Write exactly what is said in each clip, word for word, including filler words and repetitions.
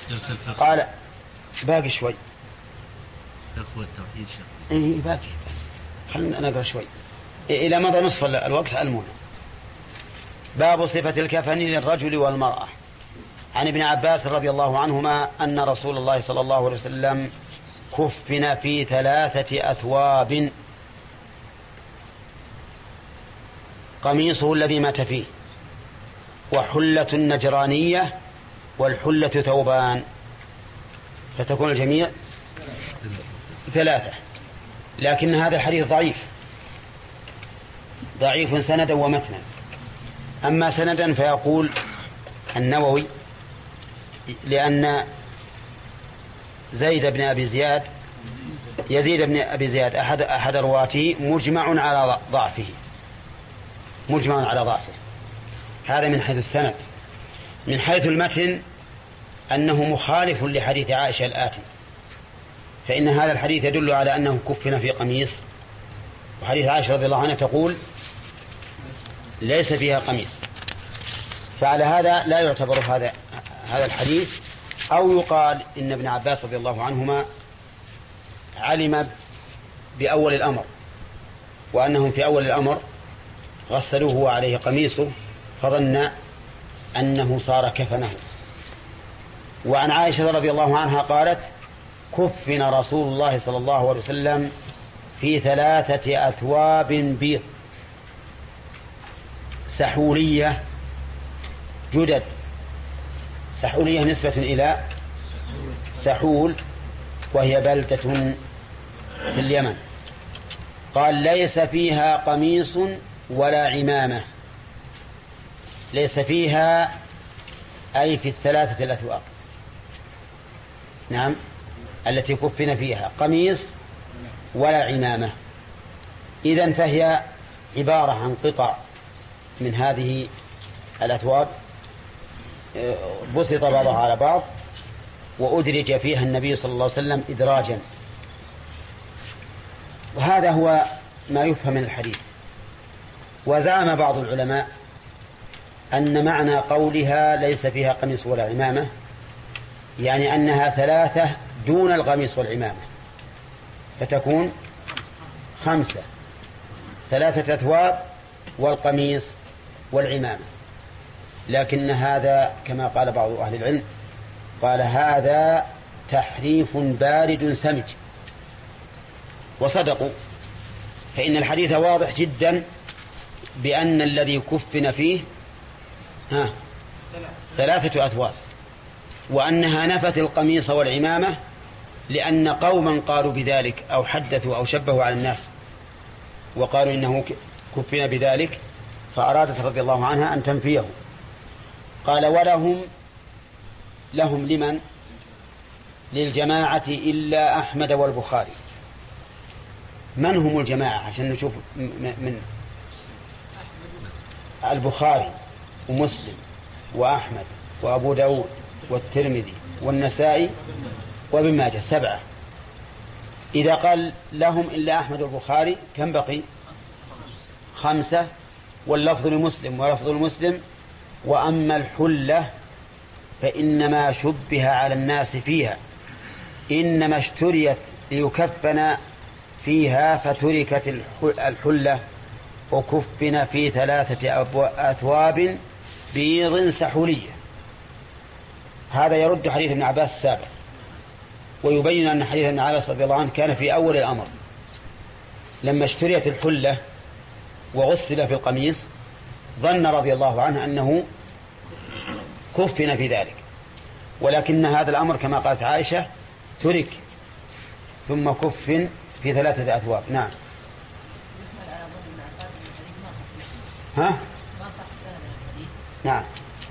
قال باقي شوي. تقوى التوحيد شيخ. إيه باقي بس خلنا نقرأ شوي إلى مضى نصف الوقت المهم. باب صفة الكفن للرجل والمرأة. عن ابن عباس رضي الله عنهما أن رسول الله صلى الله عليه وسلم كفن في ثلاثة أثواب: قميصه الذي مات فيه، وحلة نجرانية، والحلة ثوبان، فتكون الجميع ثلاثة. لكن هذا الحديث ضعيف ضعيف سندا ومتنا. أما سندا فيقول النووي لأن زيد بن أبي زياد يزيد بن أبي زياد أحد أحد رواته مجمع على ضعفه مجمع على ضعفه. هذا من حيث السند. من حيث المتن أنه مخالف لحديث عائشة الآتي، فإن هذا الحديث يدل على أنه كفن في قميص، وحديث عائشة رضي الله عنها تقول ليس فيها قميص. فعلى هذا لا يعتبر هذا هذا الحديث. أو يقال إن ابن عباس رضي الله عنهما علم بأول الأمر، وأنهم في أول الأمر غسلوه وعليه قميصه فظن أنه صار كفنه. وعن عائشة رضي الله عنها قالت: كفن رسول الله صلى الله عليه وسلم في ثلاثة أثواب بيض سحولية جدد. سحولية نسبة إلى سحول وهي بلدة في اليمن. قال: ليس فيها قميص ولا عمامة. ليس فيها أي في الثلاثة الأثواب، نعم، التي كفن فيها قميص ولا عمامة. إذن فهي عبارة عن قطع من هذه الأثواب بسط بعضها على بعض، وأدرج فيها النبي صلى الله عليه وسلم إدراجا. وهذا هو ما يفهم من الحديث. وزعم بعض العلماء أن معنى قولها ليس فيها قميص ولا عمامة يعني أنها ثلاثة دون القميص والعمامة، فتكون خمسة: ثلاثة أثواب والقميص والعمامة. لكن هذا كما قال بعض أهل العلم قال هذا تحريف بارد سمج، وصدقوا، فإن الحديث واضح جدا بأن الذي كفن فيه ها ثلاثة أثواب، وأنها نفت القميص والعمامة لأن قوما قالوا بذلك أو حدثوا أو شبهوا على الناس وقالوا إنه كفن بذلك، فأرادت رضي الله عنها أن تنفيه. قال: ولهم لهم لمن؟ للجماعة إلا أحمد والبخاري. من هم الجماعة عشان نشوف؟ من البخاري ومسلم وأحمد وأبو داود والترمذي والنسائي وابن ماجه، سبعة. إذا قال لهم إلا أحمد والبخاري كم بقي؟ خمسة. واللفظ لمسلم ولفظ المسلم: وأما الحلة فإنما شبه على الناس فيها، إنما اشتريت ليكفن فيها فتركت الحلة، وكفن في ثلاثة أثواب بيض سحولية. هذا يرد حديث ابن عباس السابق، ويبين أن حديث ابن عباس رضي الله عنه كان في أول الأمر لما اشتريت الحلة وغسل في القميص، ظن رضي الله عنه أنه كفن في ذلك، ولكن هذا الأمر كما قالت عائشة ترك ثم كفن في ثلاثة أثواب. نعم. ها؟ نعم.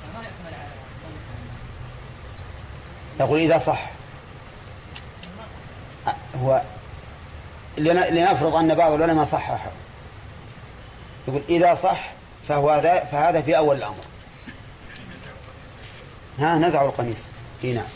يقول إذا صح، هو لنفرض أن بعض العلماء صححه، يقول إذا صح فهو هذا فهذا في أول الأمر. ها نزع القميص. نعم.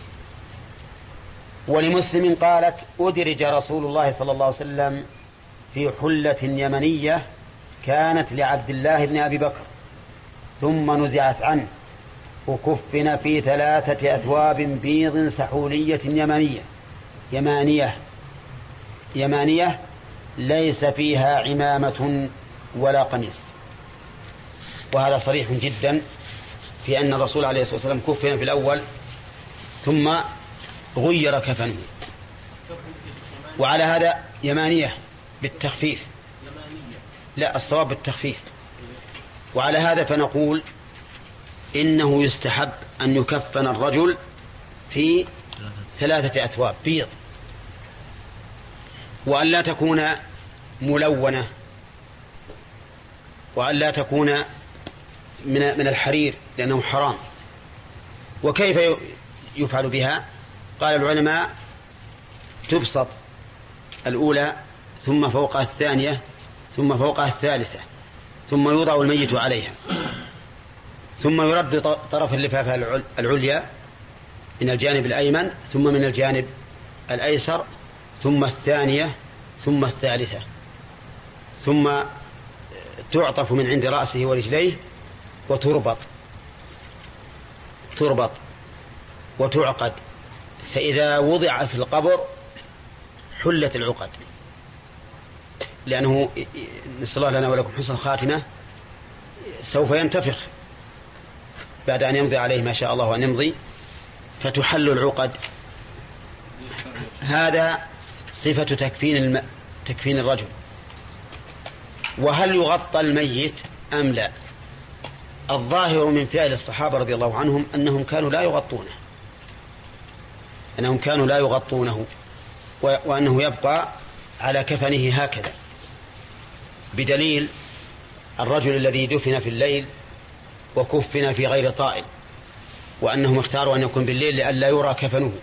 ولمسلم قالت: أدرج رسول الله صلى الله عليه وسلم في حلة يمنية كانت لعبد الله بن أبي بكر ثم نزعت عنه وكفن في ثلاثة أثواب بيض سحولية يمانية يمانية يمانية ليس فيها عمامة ولا قميص. وهذا صريح جدا في أن الرسول عليه الصلاة والسلام كفن في الأول ثم غير كفنه. وعلى هذا يمانية بالتخفيف، لا الصواب بالتخفيف. وعلى هذا فنقول إنه يستحب أن يكفن الرجل في ثلاثة أثواب بيض، وأن لا تكون ملونة، وأن لا تكون من من الحرير لأنه حرام. وكيف يفعل بها؟ قال العلماء تبسط الأولى ثم فوقها الثانية ثم فوقها الثالثة ثم يوضع الميت عليها، ثم يرد طرف اللفافة العليا من الجانب الأيمن ثم من الجانب الأيسر ثم الثانية ثم الثالثة، ثم تعطف من عند رأسه ورجليه وتربط تربط وتعقد، فإذا وضع في القبر حلت العقد، لأنه نسأل الله لنا ولكم حسن خاتمة سوف ينتفخ بعد أن يمضي عليه ما شاء الله أن يمضي، فتحل العقد. هذا صفة تكفين الم... تكفين الرجل. وهل يغطى الميت أم لا؟ الظاهر من فعل الصحابة رضي الله عنهم أنهم كانوا لا يغطونه أنهم كانوا لا يغطونه و... وأنه يبقى على كفنه هكذا، بدليل الرجل الذي دفن في الليل وكفن في غير طائل، وأنهم اختاروا أن يكون بالليل لئلا يرى كفنه.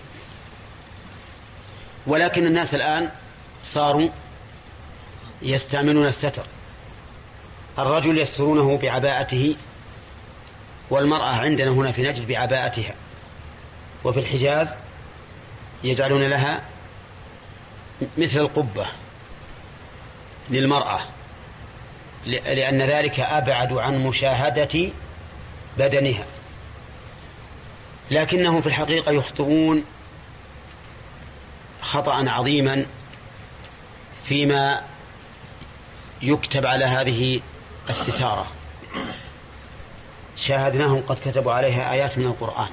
ولكن الناس الآن صاروا يستعملون الستر، الرجل يسترونه بعباءته، والمرأة عندنا هنا في نجد بعباءتها، وفي الحجاز يجعلون لها مثل القبة للمرأة، لأن ذلك أبعد عن مشاهدة بدنها. لكنهم في الحقيقة يخطئون خطأ عظيما فيما يكتب على هذه الستارة. شاهدناهم قد كتبوا عليها آيات من القرآن،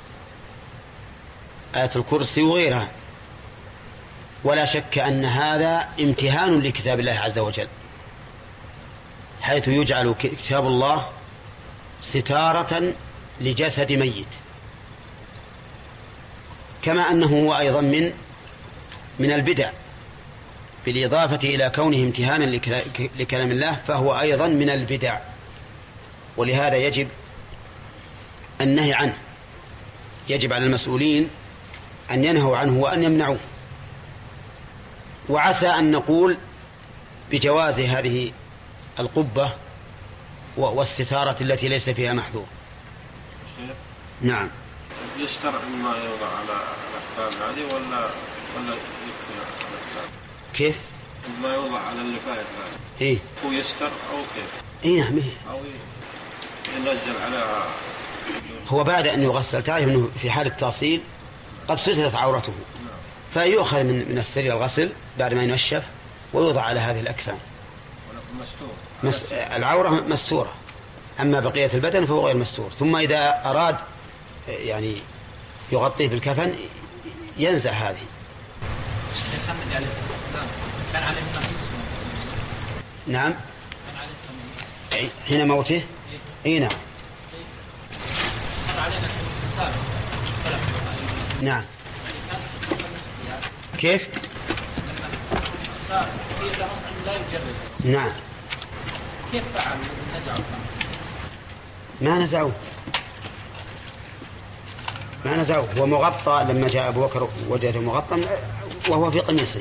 آية الكرسي وغيرها، ولا شك أن هذا امتهان لكتاب الله عز وجل، حيث يجعل كتاب الله ستارة لجسد ميت، كما أنه هو أيضا من من البدع، بالإضافة إلى كونه امتهانا لكلام الله فهو أيضا من البدع، ولهذا يجب النهي عنه، يجب على المسؤولين أن ينهوا عنه وأن يمنعوه. وعسى أن نقول بجواز هذه القبة والستارة التي ليس فيها محذور. نعم. يشترع ما يوضع على الأحكام هذه ولا ولا يكفي الأحكام؟ كيف؟ ما يوضع على اللفائف هذه. إيه؟ هو يستر أو كيف؟ إيه نعم. أو ينزل على. هو بعد أن يغسل، تعرف أنه في حال التأصيل قد سترت عورته، فيؤخذ من من السرير الغسل بعد ما ينشف ويوضع على هذه الأكفان. مس... العورة مستورة، أما بقية البدن فهو غير مستور. ثم إذا أراد يعني يغطيه بالكفن ينزع هذه. نعم. حين موته. اي نعم. نعم. كيف؟ نعم. كيف فعل نزعوا؟ ما نزعوه ما نزعوه هو مغطى. لما جاء أبو بكر وجده مغطى وهو في قميصه،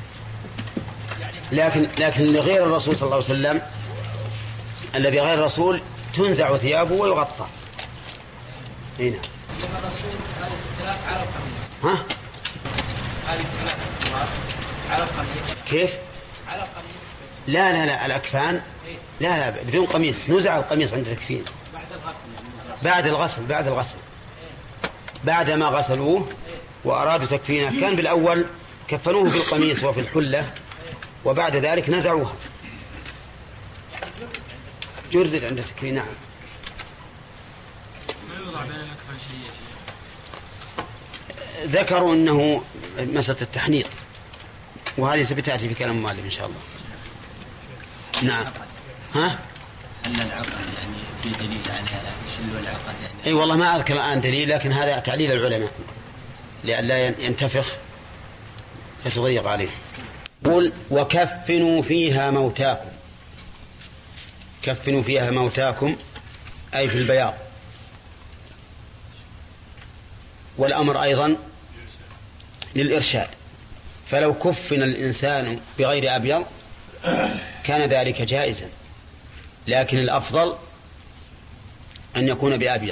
لكن لكن لغير الرسول صلى الله عليه وسلم الذي غير الرسول تنزع ثيابه ويغطى. هنا لما الرسول هذه الثلاث على القميص. ها؟ هذه الثلاث على القميص. كيف؟ على القميص. لا لا لا الأكفان لا لا بدون قميص، نزع القميص عند التكفين. بعد الغسل. بعد الغسل بعد الغسل بعد ما غسلوه وأرادوا تكفينه، كان بالأول كفنوه في القميص وفي الحلة وبعد ذلك نزعوها. جردت عند تكفين. نعم. ذكروا أنه مسألة التحنيط، وهذه ستأتي في كلام المؤلف إن شاء الله. نعم. ها؟ أن العقد يعني في دليل على شلو العقد يعني. أي والله ما أذكر الآن دليل، لكن هذا تعليل العلماء لئلا ينتفخ فتضيق عليه. قل وكفنوا فيها موتاكم. كفنوا فيها موتاكم أي في البياض. والأمر أيضا للإرشاد، فلو كفن الإنسان بغير أبيض كان ذلك جائزا، لكن الأفضل أن يكون بأبيض.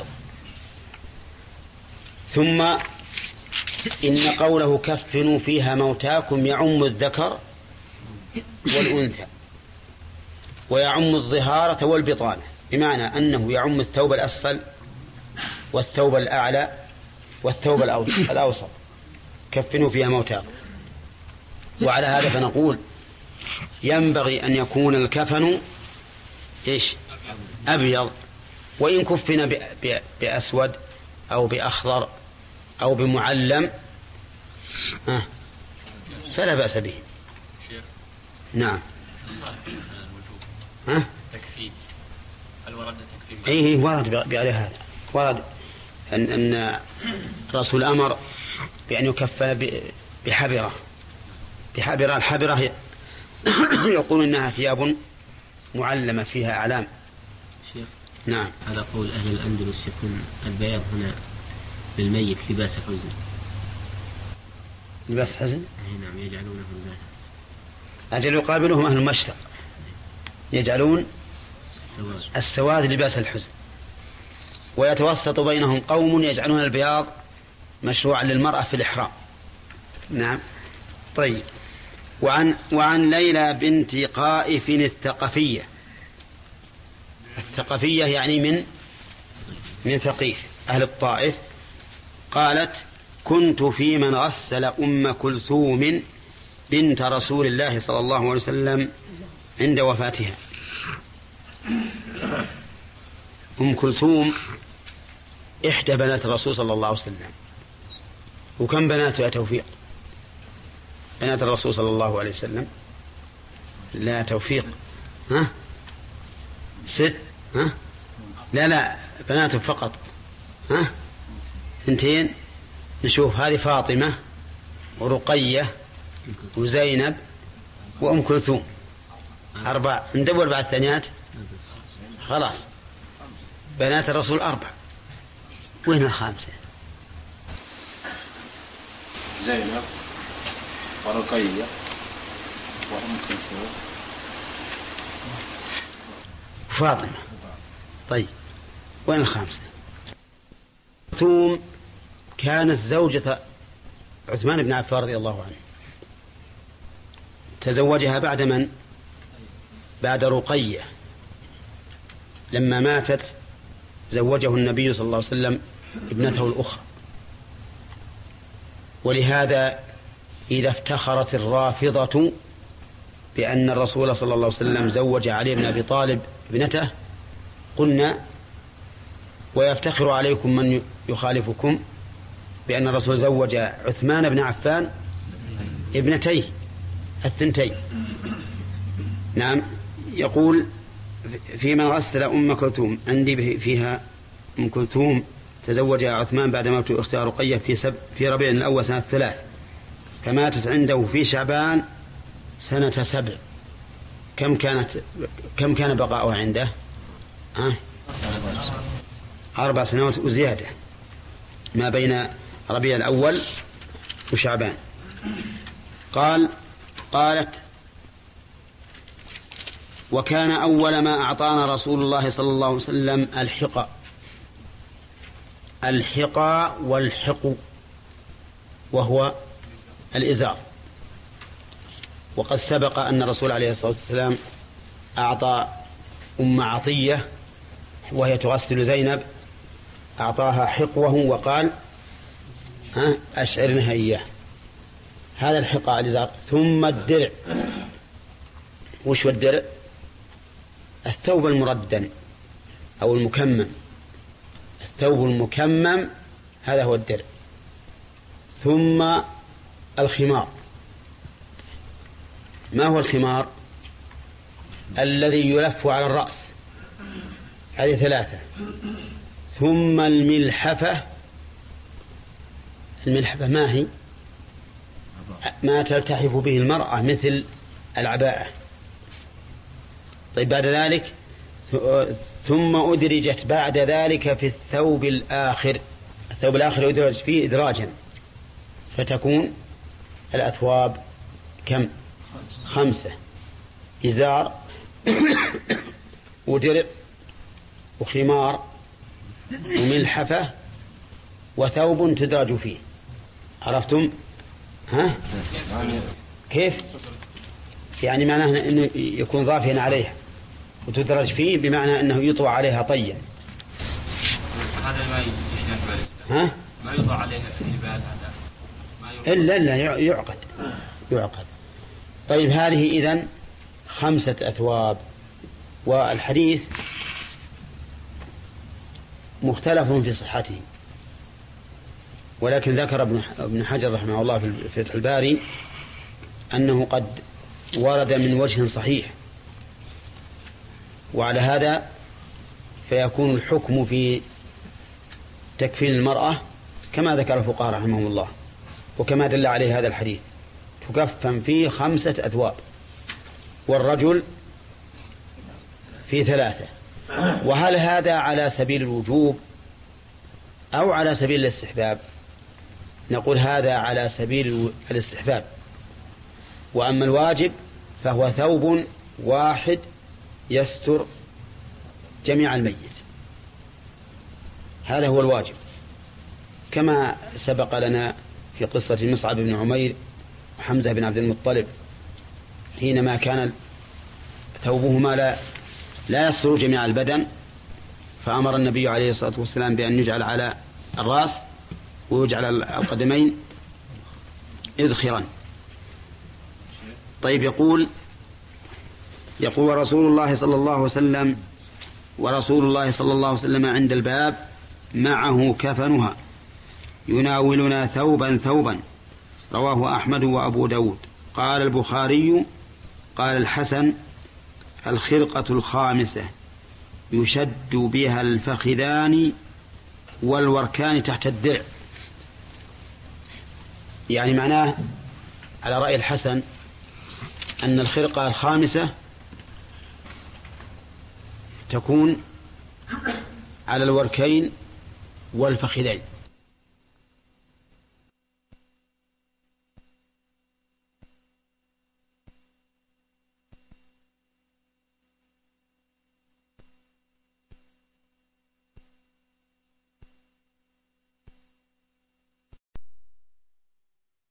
ثم إن قوله كفنوا فيها موتاكم يعم الذكر والأنثى ويعم الظهارة والبطانة، بمعنى أنه يعم الثوب الأسفل والثوب الأعلى والثوب الأوسط. كفنوا فيها موتاكم. وعلى هذا فنقول ينبغي أن يكون الكفن إيش؟ أبيض، وإن كفن بأسود أو بأخضر أو بمعلم فلا بأس به. نعم. ها؟ تكفين. هل ورد تكفين؟ إيه ورد بهذا هذا ورد أن أن الرسول أمر بأن يكفن بحبرة. بحبرة الحبرة يقول إنها ثياب معلمة فيها أعلام. شيخ. نعم. على قول أهل الأندلس يكون البياض هنا للميت لباس حزن. لباس حزن؟ نعم يجعلونه لباس. أجل يقابلهم أهل المشرق يجعلون السواد لباس الحزن، ويتوسط بينهم قوم يجعلون البياض مشروعا للمرأة في الإحرام. نعم. طيب. وعن وعن ليلى بنت قائف الثقفية. الثقفية يعني من من ثقيف أهل الطائف. قالت كنت في من غسل أم كلثوم بنت رسول الله صلى الله عليه وسلم عند وفاتها. أم كلثوم إحدى بنات الرسول صلى الله عليه وسلم. وكم بنات يا توفيق؟ بنات الرسول صلى الله عليه وسلم؟ لا توفيق. ها؟ ست؟ ها؟ لا لا بنات فقط. ها؟ اثنتين. نشوف هذه فاطمة ورقية وزينب وأم كلثوم. أربع. ندور بعد الثانيات. خلاص بنات الرسول أربع. وين الخامسة؟ زينب ورقية وأم كلثوم فاطمة. طيب وين الخامسة؟ كلثوم كانت زوجة عثمان بن عفان رضي الله عنه، تزوجها بعد من؟ بعد رقية. لما ماتت زوجه النبي صلى الله عليه وسلم ابنته الأخرى. ولهذا إذا افتخرت الرافضة بأن الرسول صلى الله عليه وسلم زوج علي بن أبي طالب ابنته قلنا ويفتخر عليكم من يخالفكم بأن الرسول زوج عثمان بن عفان ابنتيه الثنتين. نعم. يقول في من غسل أم كلثوم عندي فيها أم كلثوم تزوجها عثمان بعد موت أختها رقية في سب في ربيع الأول سنة ثلاث، فماتت عنده في شعبان سنة سبع. كم كانت كم كان بقاؤها عنده؟ أه؟ أربع سنوات وزيادة ما بين ربيع الأول وشعبان. قال قالت وكان أول ما أعطانا رسول الله صلى الله عليه وسلم الحقى. الحقى والحق وهو الإزار. وقد سبق أن الرسول عليه الصلاة والسلام أعطى أم عطية وهي تغسل زينب أعطاها حقوه وقال ها أشعرنها إياه. هذا الحقة على الإزار. ثم الدرع. وش هو الدرع؟ الثوب المردن أو المكمم. الثوب المكمم هذا هو الدرع. ثم الخمار. ما هو الخمار؟ الذي يلف على الرأس. هذه ثلاثة. ثم الملحفة. الملحفة ما هي؟ ما تلتحف به المرأة مثل العباءة. طيب بعد ذلك ثم أدرجت بعد ذلك في الثوب الآخر. الثوب الآخر يدرج فيه إدراجا فتكون الأثواب كم؟ خمسة. إزار ودرع وخمار وملحفة وثوب تدرج فيه. عرفتم؟ ها؟ كيف؟ يعني معناه أنه يكون ضافيا عليها وتدرج فيه بمعنى أنه يطوى عليها طيا. هذا ما يشتغل. ها؟ ما يوضع عليها الحبال هذا. إلا إلا يعقد يعقد. طيب هذه إذن خمسة أثواب. والحديث مختلف في صحته، ولكن ذكر ابن حجر رحمه الله في فتح الباري أنه قد ورد من وجه صحيح، وعلى هذا فيكون الحكم في تكفين المرأة كما ذكر الفقهاء رحمهم الله وكما دل عليه هذا الحديث، تكفن فيه خمسة أثواب، والرجل في ثلاثة. وهل هذا على سبيل الوجوب أو على سبيل الاستحباب؟ نقول هذا على سبيل الاستحباب، وأما الواجب فهو ثوب واحد يستر جميع الميت. هذا هو الواجب، كما سبق لنا في قصة مصعب بن عمير وحمزة بن عبد المطلب حينما كان ثوبهما لا لا يستر جميع البدن، فأمر النبي عليه الصلاة والسلام بأن يجعل على الرأس ويجعل على القدمين إذخرا. طيب يقول يقول رسول الله صلى الله عليه وسلم ورسول الله صلى الله عليه وسلم عند الباب معه كفنها يناولنا ثوبا ثوبا. رواه أحمد وأبو داود. قال البخاري قال الحسن الخرقة الخامسة يشد بها الفخذان والوركان تحت الدرع. يعني معناه على رأي الحسن أن الخرقة الخامسة تكون على الوركين والفخذين.